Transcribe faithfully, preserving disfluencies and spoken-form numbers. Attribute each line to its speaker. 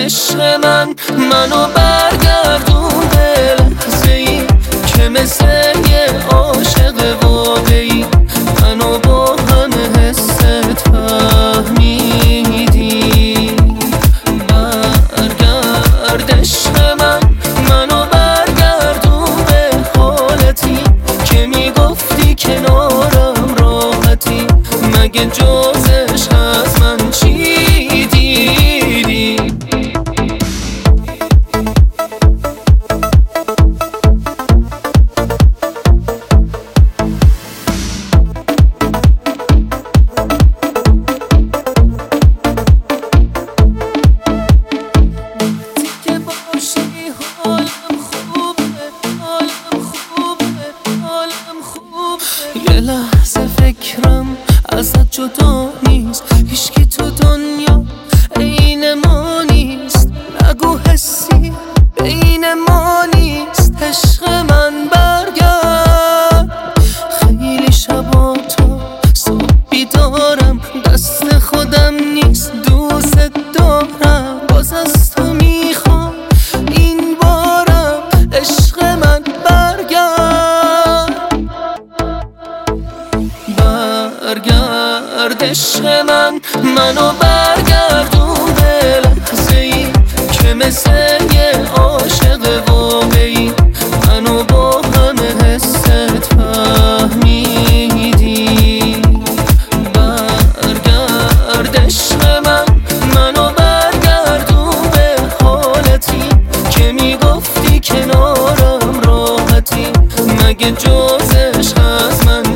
Speaker 1: عشق من منو برگردون به لحظه‌ای که مثل یه عاشق واقعی منو با همه حست فهمیدی. برگرد عشق من منو برگردون به حالتی که میگفتی کنارم راحتی. مگه جزش از من چی دیدی؟ یه لحظه فکرم ازت جدا نیست، هیچکی تو دنیا عین ما نیست. نگو حسی بین ما نیست، عشق من برگرد. خیلی شبا تو صبح بیدارم، دست خودم نیست دوست دارم. باز از تو میخوام این بارم، عشق من برگرد. برگرد عشق من منو برگردون به لحظه‌ای که مثل یه عاشق واقعی منو با همه حست فهمیدی. برگرد عشق من منو برگردون به حالتی که میگفتی کنارم راحتی. مگه جزش از من